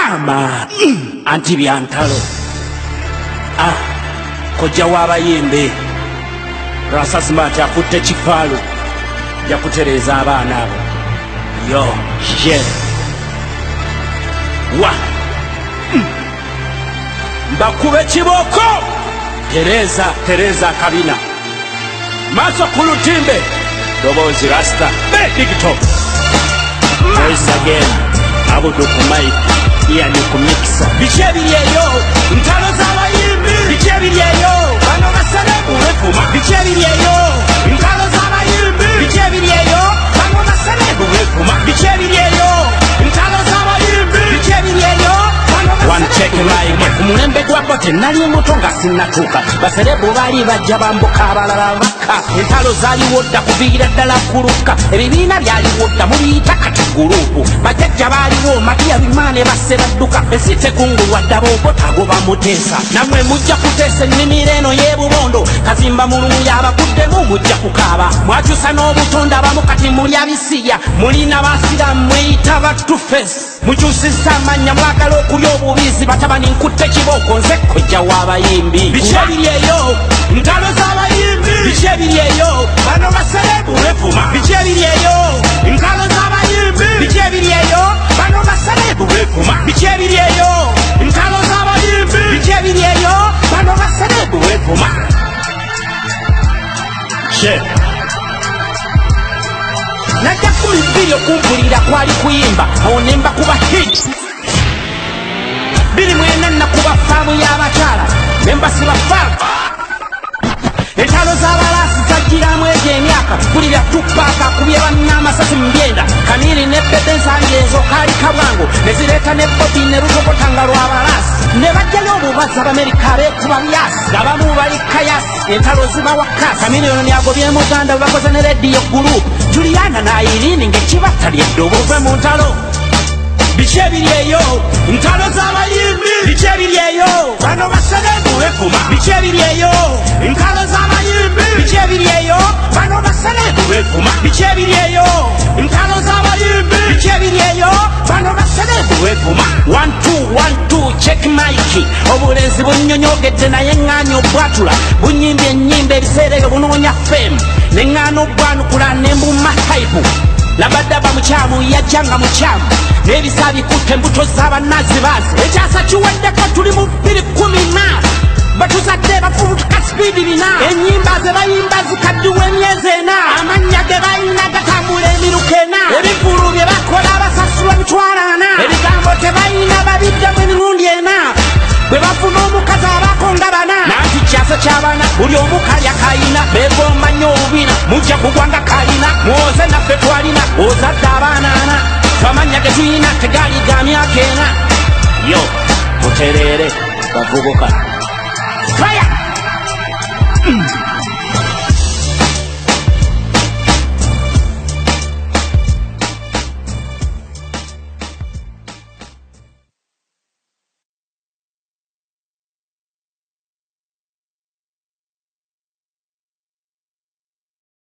Ama anti byantalo kojja w'abayimbi Rasa Smart akutte kifaalo yakutereza abaana abo yo ye wa mbakube kiboko Tereza Kabina maso ku lutimbe Dobozi Rasta Digito voice again abudu ku mic yani ku mixa bichebiryeyo ntalo z'abayimbi bichebiryeyo bano basalebu wefuma bichebiryeyo ntalo z'abayimbi bichebiryeyo bano basalebu wefuma bichebiryeyo ntalo z'abayimbi bichebiryeyo one check like kumulembe gwapo tenali muto nga sinnatuuka basalebu bali bajja bambuka abalala baka entalo zaaliwo dda kuviira ddala kuluka ebibiina byaliwo dda mubiyita kati gurupu bajjajja baaliwo matiya bimaane basse badduka ensi tekungulwa dda boobotaago bamuteesa nammwe mujja kuteesa ennimiro eno y'ebubondo kazimba mulungu yabakuddemu mujja kukaaba mwakyusa n'obutonda abamu kati muli abisiya mulina basiramu mweyita ba Two-Face mukyusisa amanya mwagala okulya obubizi batabani nkutte kiboko nze kojja w'abayimbi bikyebiryeyo ntalo z'abayimbi bikyebiryeyo bano basalebu wefuma bikyebiryeyo ntalo z'abayimbi bikyebiryeyo bano basalebu wefuma bikyebiryeyo ntalo z'abayimbi bikyebiryeyo bano basalebu wefuma najja 12 okumpulira kwali kuyimba awo nemba kuba hit 24 nakuba faamu y'abakyala nemba siba faamu entalo z'abalasi zajjiramu egyo emyaka kulira Tupac akubye bannaamasasi mu byenda Kamili ne Bebe ensanga ezo kaali kabwango ne zireeta ne Bobby ne lutokotanga lw'abalasi ne bajjayo obubazi Abamerika abeekuba byasi abamu bali kayasi entalo zibawa kasi Kamili ono yagobye Muganda bwe bakoze ne rediyo gurupu Juliana n'Irene ng'ekibatta ly'eddobozi mu ntalo bikyebiryeyo ntalo z'abayimbi bikyebiryeyo bano basalebu wefuma bikyebiryeyo ntalo z'abayimbi bikyebiryeyo bano basalebu wefuma bikyebiryeyo ntalo z'abayimbi bikyebiryeyo bano basalebu wefuma 1 2 check mike obulenzi bunnyonyogedde naye ŋŋaanya obwatula bunyimbye ennyimba ebiseera ebyo bunoonya fame ne ŋŋaana obwanukula ne mbumma haipu labadaba mukyamu yajjanga mukyamu n'ebisa bikutte embuto z'abannazi baazi ekyasa kiweddeko tuli mu 2010 batuzadde bafubutuka sipiidi 4 ennyimba ze bayimba zikaddiwa emyezi 4 amannya ge bayina gatambula emiruka 4 ebivulu bye bakola basasulwa emitwalo 4 ebigambo tebayina babiddemu emirundi 4 bwe bafuna omukazi abakonda 4 nanti kyasa ky'abaana buli omu kalya kayina beegomba nnyo obubina mujja kugwanga kalina mwoze naffe twalina ozadde abaana 4 amanya ge tuyina tegaali ga myaka 4 yo mutereere bavubuka fire